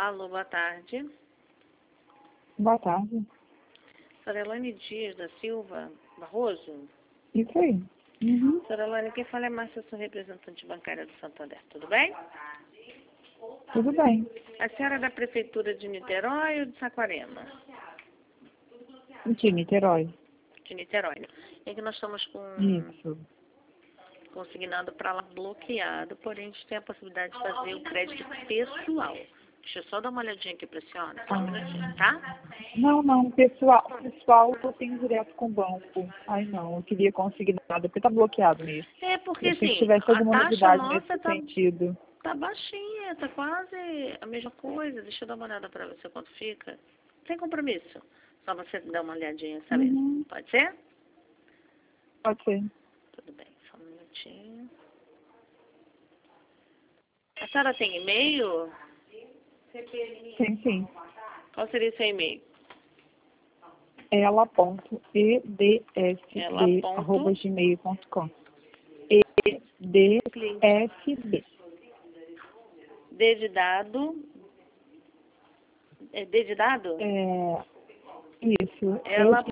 Alô, boa tarde. Boa tarde. Sra. Elaine Dias da Silva Barroso? Isso aí. Uhum. Sra. Elaine, quem fala é Márcia, sou representante bancária do Santander. Tudo bem? Tudo bem. A senhora é da Prefeitura de Niterói ou de Saquarema? De Niterói. De Niterói. É que nós estamos com Isso. consignado para lá bloqueado, porém a gente tem a possibilidade de fazer o crédito pessoal. Deixa eu só dar uma olhadinha aqui para a senhora, só um minutinho, tá? Não, pessoal eu tenho direto com o banco. Ai não, eu queria consignado, porque tá bloqueado mesmo. É porque Eu achei que assim, tivesse a alguma taxa novidade nossa nesse sentido. tá baixinha, tá quase a mesma coisa. Deixa eu dar uma olhada para você quanto fica. Sem compromisso. Só você dar uma olhadinha, sabe? Uhum. Pode ser? Pode ser. Tudo bem, só um minutinho. A senhora tem e-mail? Sim. Qual seria o seu e-mail? ela.edsb@gmail.com. EDSB. D de dado. É D de dado? Isso. Ela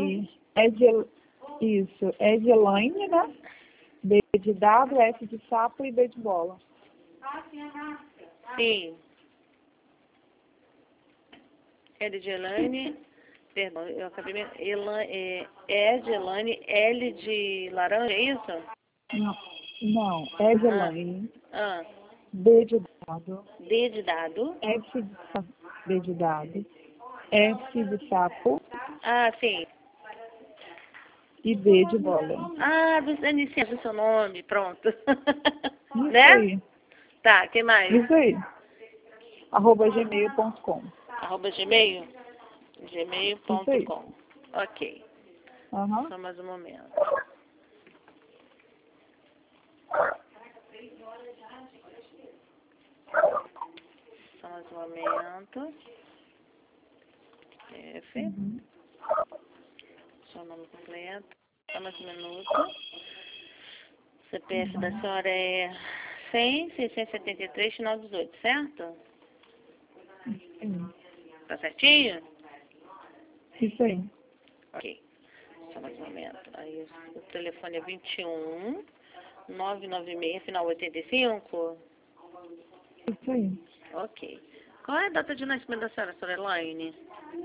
Isso. É de Elaine, né? D de dado, S de sapo e B de bola. Sim. É de Elaine. Perdão, eu acabei. É de Elaine, L de laranja, é isso? Não. É de Elaine. Ah. D de dado. D de dado. S de sapo. D de dado. S de sapo Ah, sim. e B de bola. Ah, do inicial do seu nome, pronto. Isso Né? aí. Tá, que mais? Isso aí. @gmail.com. @gmail? Isso aí. gmail.com. Ok. Aham. Só mais um momento. Só mais um momento. F. Uhum. Seu nome completo. Só mais um minuto. CPF da senhora é 100-673, final 18, certo? Sim. Tá certinho? Isso aí. Ok. Só mais um momento. Aí o telefone é 21-996, final 85? Isso aí. Ok. Qual é a data de nascimento da senhora, Sra. Elaine?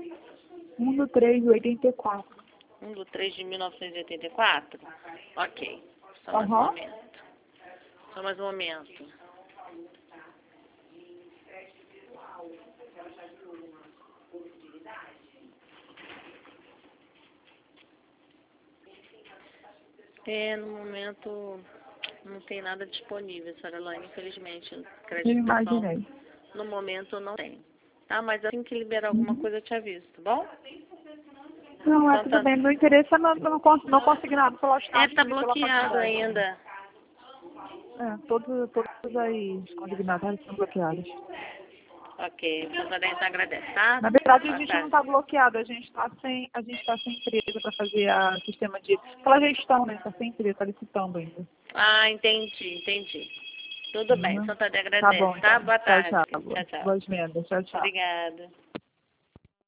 1/3/84. 1/3/1984? Ok. Só mais um Aham. momento. Só mais um momento. No momento não tem nada disponível, Sra. Elaine, infelizmente. Eu Crédito pessoal, imaginei. no momento não tem. Tá? Mas assim que liberar alguma coisa eu te aviso, tá bom? Não, Então, tudo bem. Meu interesse é não conseguir nada pela estátua tá e pela bloqueado faculdade. ainda. Todas as consignatárias são bloqueadas. Ok, o Santander agradece, tá? Na verdade, a Boa gente não tarde. está bloqueado, a gente está sem empresa para fazer a sistema de. Aquela gestão, né? Está sem empresa, está licitando ainda. Ah, entendi. Tudo bem, Uhum. Santander Tá bom, agradece, tá? então. Boa Tchau, tarde. tchau. Tchau, tchau. Boas vendas. Tchau, tchau. Obrigada.